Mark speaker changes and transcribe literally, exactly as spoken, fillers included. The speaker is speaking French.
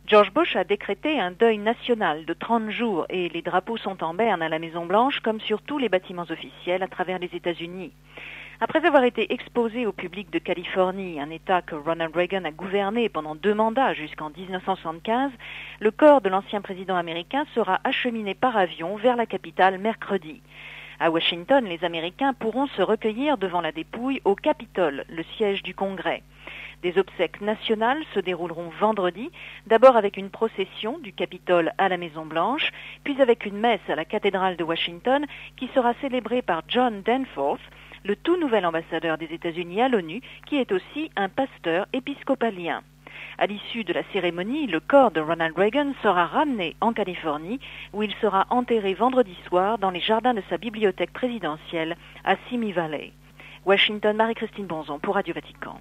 Speaker 1: George Bush a décrété un deuil national de trente jours et les drapeaux sont en berne à la Maison-Blanche comme sur tous les bâtiments officiels à travers les États-Unis. Après avoir été exposé au public de Californie, un État que Ronald Reagan a gouverné pendant deux mandats jusqu'en dix-neuf cent soixante-quinze, le corps de l'ancien président américain sera acheminé par avion vers la capitale mercredi. À Washington, les Américains pourront se recueillir devant la dépouille au Capitole, le siège du Congrès. Des obsèques nationales se dérouleront vendredi, d'abord avec une procession du Capitole à la Maison-Blanche, puis avec une messe à la cathédrale de Washington qui sera célébrée par John Danforth, le tout nouvel ambassadeur des États-Unis à l'ONU, qui est aussi un pasteur épiscopalien. À l'issue de la cérémonie, le corps de Ronald Reagan sera ramené en Californie, où il sera enterré vendredi soir dans les jardins de sa bibliothèque présidentielle à Simi Valley. Washington, Marie-Christine Bonzon pour Radio Vatican.